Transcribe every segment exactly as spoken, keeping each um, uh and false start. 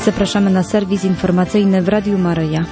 Zapraszamy na serwis informacyjny w Radiu Maryja.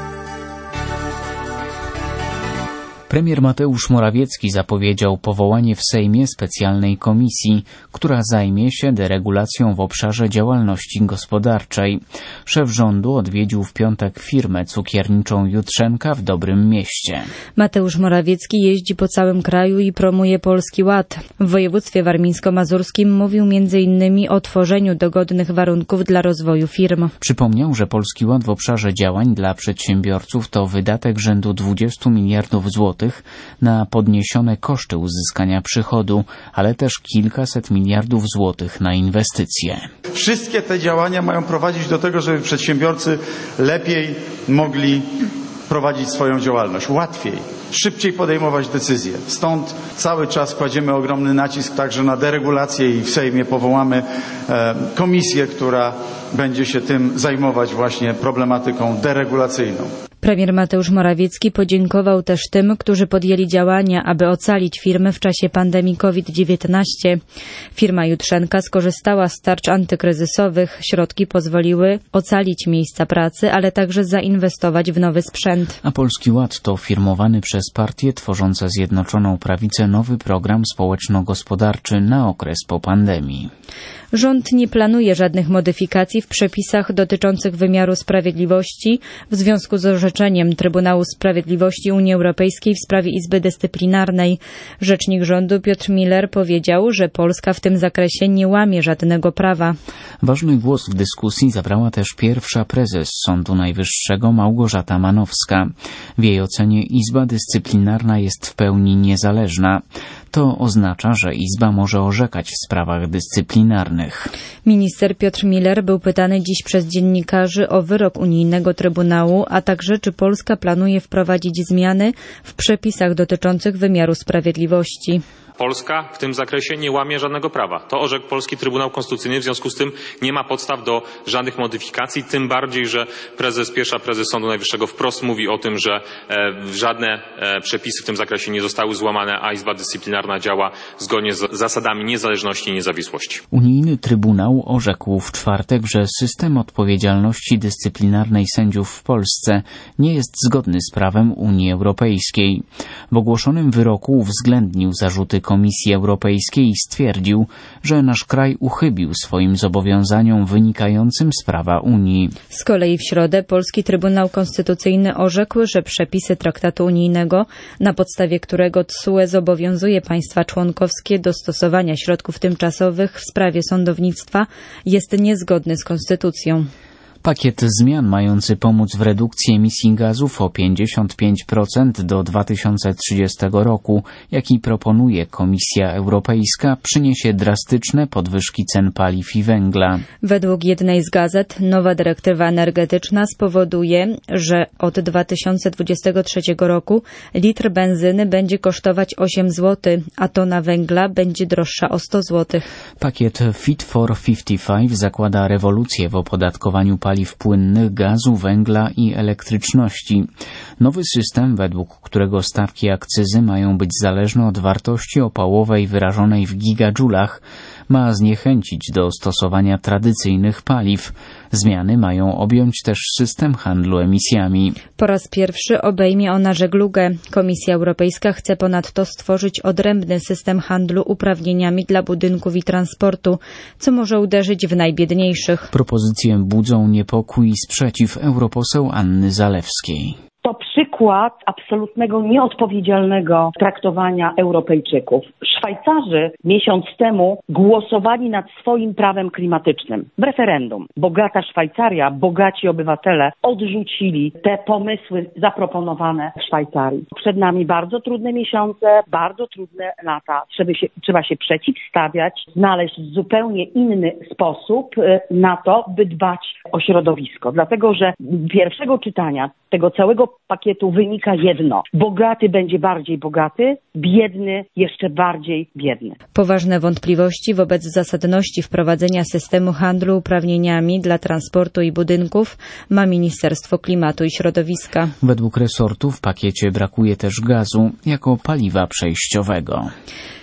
Premier Mateusz Morawiecki zapowiedział powołanie w Sejmie specjalnej komisji, która zajmie się deregulacją w obszarze działalności gospodarczej. Szef rządu odwiedził w piątek firmę cukierniczą Jutrzenka w Dobrym Mieście. Mateusz Morawiecki jeździ po całym kraju i promuje Polski Ład. W województwie warmińsko-mazurskim mówił między innymi o tworzeniu dogodnych warunków dla rozwoju firm. Przypomniał, że Polski Ład w obszarze działań dla przedsiębiorców to wydatek rzędu dwudziestu miliardów złotych na podniesione koszty uzyskania przychodu, ale też kilkaset miliardów złotych na inwestycje. Wszystkie te działania mają prowadzić do tego, żeby przedsiębiorcy lepiej mogli prowadzić swoją działalność, łatwiej, szybciej podejmować decyzje. Stąd cały czas kładziemy ogromny nacisk także na deregulację i w Sejmie powołamy e, komisję, która będzie się tym zajmować właśnie problematyką deregulacyjną. Premier Mateusz Morawiecki podziękował też tym, którzy podjęli działania, aby ocalić firmy w czasie pandemii COVID dziewiętnaście. Firma Jutrzenka skorzystała z tarcz antykryzysowych. Środki pozwoliły ocalić miejsca pracy, ale także zainwestować w nowy sprzęt. A Polski Ład to firmowany przez partie tworzące Zjednoczoną Prawicę nowy program społeczno-gospodarczy na okres po pandemii. Rząd nie planuje żadnych modyfikacji w przepisach dotyczących wymiaru sprawiedliwości w związku z orzeczeniem Trybunału Sprawiedliwości Unii Europejskiej w sprawie Izby Dyscyplinarnej. Rzecznik rządu Piotr Miller powiedział, że Polska w tym zakresie nie łamie żadnego prawa. Ważny głos w dyskusji zabrała też pierwsza prezes Sądu Najwyższego Małgorzata Manowska. W jej ocenie Izba Dyscyplinarna jest w pełni niezależna. To oznacza, że Izba może orzekać w sprawach dyscyplinarnych. Minister Piotr Miller był pytany dziś przez dziennikarzy o wyrok unijnego Trybunału, a także czy Polska planuje wprowadzić zmiany w przepisach dotyczących wymiaru sprawiedliwości. Polska w tym zakresie nie łamie żadnego prawa. To orzekł polski Trybunał Konstytucyjny, w związku z tym nie ma podstaw do żadnych modyfikacji, tym bardziej, że prezes, pierwsza prezes Sądu Najwyższego wprost mówi o tym, że e, żadne e, przepisy w tym zakresie nie zostały złamane, a Izba Dyscyplinarna działa zgodnie z zasadami niezależności i niezawisłości. Unijny Trybunał orzekł w czwartek, że system odpowiedzialności dyscyplinarnej sędziów w Polsce nie jest zgodny z prawem Unii Europejskiej. W ogłoszonym wyroku uwzględnił zarzuty Komisji Europejskiej i stwierdził, że nasz kraj uchybił swoim zobowiązaniom wynikającym z prawa Unii. Z kolei w środę polski Trybunał Konstytucyjny orzekł, że przepisy traktatu unijnego, na podstawie którego T S U E zobowiązuje państwa członkowskie do stosowania środków tymczasowych w sprawie sądownictwa, jest niezgodny z konstytucją. Pakiet zmian mający pomóc w redukcji emisji gazów o pięćdziesiąt pięć procent do dwa tysiące trzydziestego roku, jaki proponuje Komisja Europejska, przyniesie drastyczne podwyżki cen paliw i węgla. Według jednej z gazet nowa dyrektywa energetyczna spowoduje, że od dwa tysiące dwudziestego trzeciego roku litr benzyny będzie kosztować osiem złotych, a tona węgla będzie droższa o sto złotych. Pakiet Fit for pięćdziesiąt pięć zakłada rewolucję w opodatkowaniu paliw paliw płynnych, gazu, węgla i elektryczności. Nowy system, według którego stawki akcyzy mają być zależne od wartości opałowej wyrażonej w gigadżulach, ma zniechęcić do stosowania tradycyjnych paliw. Zmiany mają objąć też system handlu emisjami. Po raz pierwszy obejmie ona żeglugę. Komisja Europejska chce ponadto stworzyć odrębny system handlu uprawnieniami dla budynków i transportu, co może uderzyć w najbiedniejszych. Propozycje budzą niepokój i sprzeciw europoseł Anny Zalewskiej. To przykład absolutnego nieodpowiedzialnego traktowania Europejczyków. Szwajcarzy miesiąc temu głosowali nad swoim prawem klimatycznym w referendum. Bogata Szwajcaria, bogaci obywatele odrzucili te pomysły zaproponowane w Szwajcarii. Przed nami bardzo trudne miesiące, bardzo trudne lata. Trzeba się, trzeba się przeciwstawiać, znaleźć zupełnie inny sposób na to, by dbać o środowisko. Dlatego, że z pierwszego czytania tego całego pakietu wynika jedno. Bogaty będzie bardziej bogaty, biedny jeszcze bardziej biedny. Poważne wątpliwości wobec zasadności wprowadzenia systemu handlu uprawnieniami dla transportu i budynków ma Ministerstwo Klimatu i Środowiska. Według resortu w pakiecie brakuje też gazu jako paliwa przejściowego.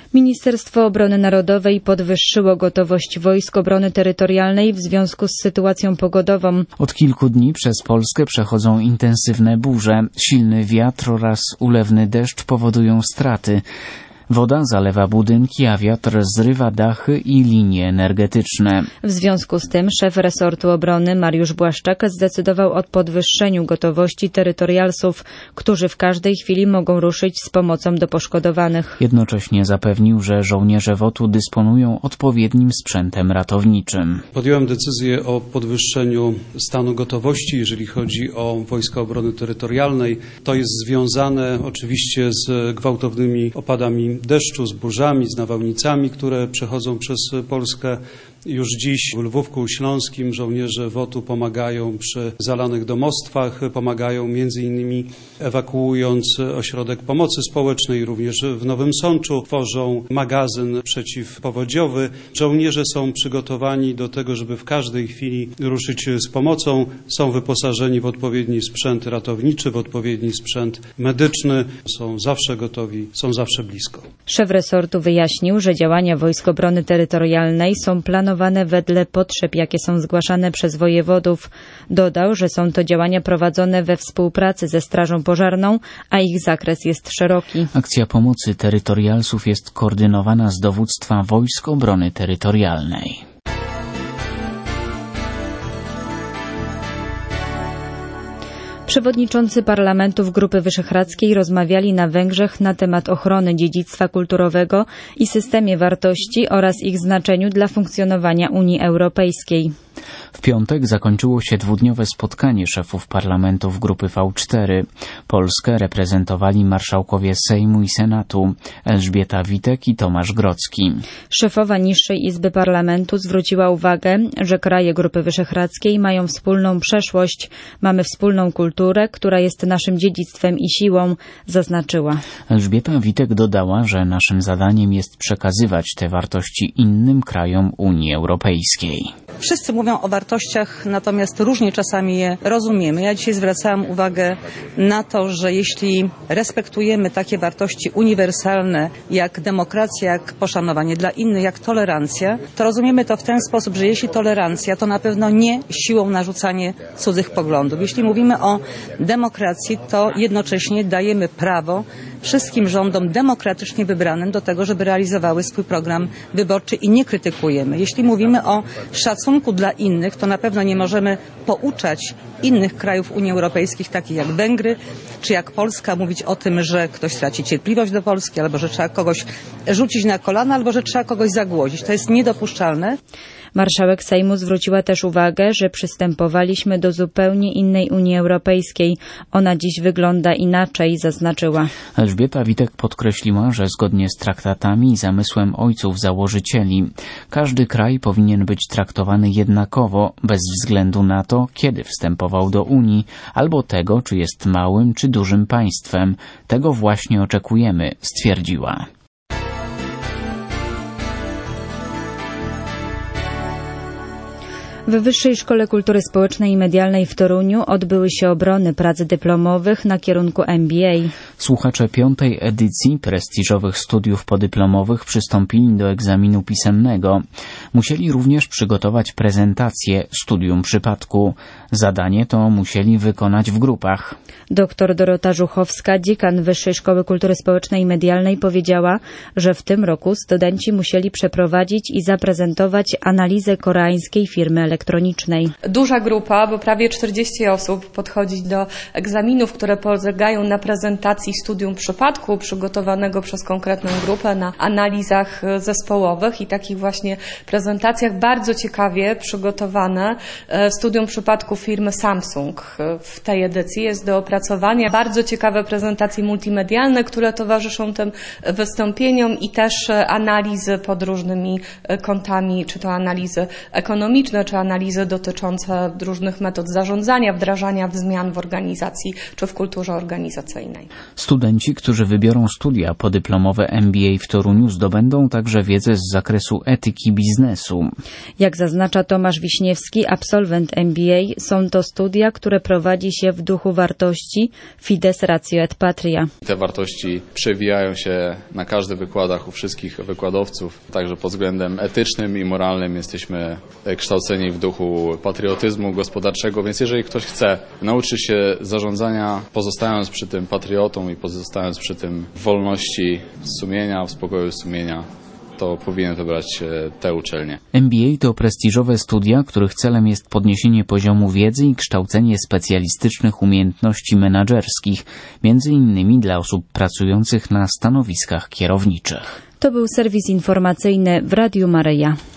Ministerstwo Obrony Narodowej podwyższyło gotowość Wojsk Obrony Terytorialnej w związku z sytuacją pogodową. Od kilku dni przez Polskę przechodzą intensywne burze. Silny wiatr oraz ulewny deszcz powodują straty. Woda zalewa budynki, a wiatr zrywa dachy i linie energetyczne. W związku z tym szef resortu obrony Mariusz Błaszczak zdecydował o podwyższeniu gotowości terytorialsów, którzy w każdej chwili mogą ruszyć z pomocą do poszkodowanych. Jednocześnie zapewnił, że żołnierze W O T-u dysponują odpowiednim sprzętem ratowniczym. Podjąłem decyzję o podwyższeniu stanu gotowości, jeżeli chodzi o Wojska Obrony Terytorialnej. To jest związane oczywiście z gwałtownymi opadami deszczu, z burzami, z nawałnicami, które przechodzą przez Polskę. Już dziś w Lwówku Śląskim żołnierze W O T-u pomagają przy zalanych domostwach, pomagają między innymi ewakuując ośrodek pomocy społecznej, również w Nowym Sączu tworzą magazyn przeciwpowodziowy. Żołnierze są przygotowani do tego, żeby w każdej chwili ruszyć z pomocą. Są wyposażeni w odpowiedni sprzęt ratowniczy, w odpowiedni sprzęt medyczny. Są zawsze gotowi, są zawsze blisko. Szef resortu wyjaśnił, że działania Wojsk Obrony Terytorialnej są planowane wedle potrzeb, jakie są zgłaszane przez wojewodów. Dodał, że są to działania prowadzone we współpracy ze Strażą Pożarną, a ich zakres jest szeroki. Akcja pomocy terytorialsów jest koordynowana z dowództwa Wojsk Obrony Terytorialnej. Przewodniczący parlamentów Grupy Wyszehradzkiej rozmawiali na Węgrzech na temat ochrony dziedzictwa kulturowego i systemie wartości oraz ich znaczeniu dla funkcjonowania Unii Europejskiej. W piątek zakończyło się dwudniowe spotkanie szefów parlamentów Grupy V cztery. Polskę reprezentowali marszałkowie Sejmu i Senatu Elżbieta Witek i Tomasz Grodzki. Szefowa niższej Izby Parlamentu zwróciła uwagę, że kraje Grupy Wyszehradzkiej mają wspólną przeszłość, mamy wspólną kulturę, która jest naszym dziedzictwem i siłą, zaznaczyła. Elżbieta Witek dodała, że naszym zadaniem jest przekazywać te wartości innym krajom Unii Europejskiej. Wszyscy mówią o wartościach, natomiast różnie czasami je rozumiemy. Ja dzisiaj zwracałam uwagę na to, że jeśli respektujemy takie wartości uniwersalne jak demokracja, jak poszanowanie dla innych, jak tolerancja, to rozumiemy to w ten sposób, że jeśli tolerancja, to na pewno nie siłą narzucanie cudzych poglądów. Jeśli mówimy o demokracji, to jednocześnie dajemy prawo wszystkim rządom demokratycznie wybranym do tego, żeby realizowały swój program wyborczy i nie krytykujemy. Jeśli mówimy o szacunku dla innych, to na pewno nie możemy pouczać innych krajów Unii Europejskiej, takich jak Węgry czy jak Polska, mówić o tym, że ktoś traci cierpliwość do Polski, albo że trzeba kogoś rzucić na kolana, albo że trzeba kogoś zagłodzić. To jest niedopuszczalne. Marszałek Sejmu zwróciła też uwagę, że przystępowaliśmy do zupełnie innej Unii Europejskiej. Ona dziś wygląda inaczej, zaznaczyła. Elżbieta Witek podkreśliła, że zgodnie z traktatami i zamysłem ojców założycieli, każdy kraj powinien być traktowany jednakowo, bez względu na to, kiedy wstępował do Unii, albo tego, czy jest małym czy dużym państwem. Tego właśnie oczekujemy, stwierdziła. W Wyższej Szkole Kultury Społecznej i Medialnej w Toruniu odbyły się obrony prac dyplomowych na kierunku M B A. Słuchacze piątej edycji prestiżowych studiów podyplomowych przystąpili do egzaminu pisemnego. Musieli również przygotować prezentację studium przypadku. Zadanie to musieli wykonać w grupach. Doktor Dorota Żuchowska, dziekan Wyższej Szkoły Kultury Społecznej i Medialnej, powiedziała, że w tym roku studenci musieli przeprowadzić i zaprezentować analizę koreańskiej firmy elektronicznej. Duża grupa, bo prawie czterdzieści osób podchodzi do egzaminów, które polegają na prezentacji studium przypadku przygotowanego przez konkretną grupę na analizach zespołowych i takich właśnie prezentacjach. Bardzo ciekawie przygotowane studium przypadku firmy Samsung w tej edycji jest do opracowania. Bardzo ciekawe prezentacje multimedialne, które towarzyszą tym wystąpieniom i też analizy pod różnymi kątami, czy to analizy ekonomiczne, czy analizy dotyczące różnych metod zarządzania, wdrażania zmian w organizacji czy w kulturze organizacyjnej. Studenci, którzy wybiorą studia podyplomowe M B A w Toruniu, zdobędą także wiedzę z zakresu etyki biznesu. Jak zaznacza Tomasz Wiśniewski, absolwent M B A, są to studia, które prowadzi się w duchu wartości Fides Ratio et Patria. Te wartości przewijają się na każdych wykładach u wszystkich wykładowców, także pod względem etycznym i moralnym jesteśmy kształceni w duchu patriotyzmu gospodarczego, więc jeżeli ktoś chce nauczyć się zarządzania, pozostając przy tym patriotą i pozostając przy tym w wolności sumienia, w spokoju sumienia, to powinien wybrać tę uczelnię. M B A to prestiżowe studia, których celem jest podniesienie poziomu wiedzy i kształcenie specjalistycznych umiejętności menedżerskich, między innymi dla osób pracujących na stanowiskach kierowniczych. To był serwis informacyjny w Radiu Maryja.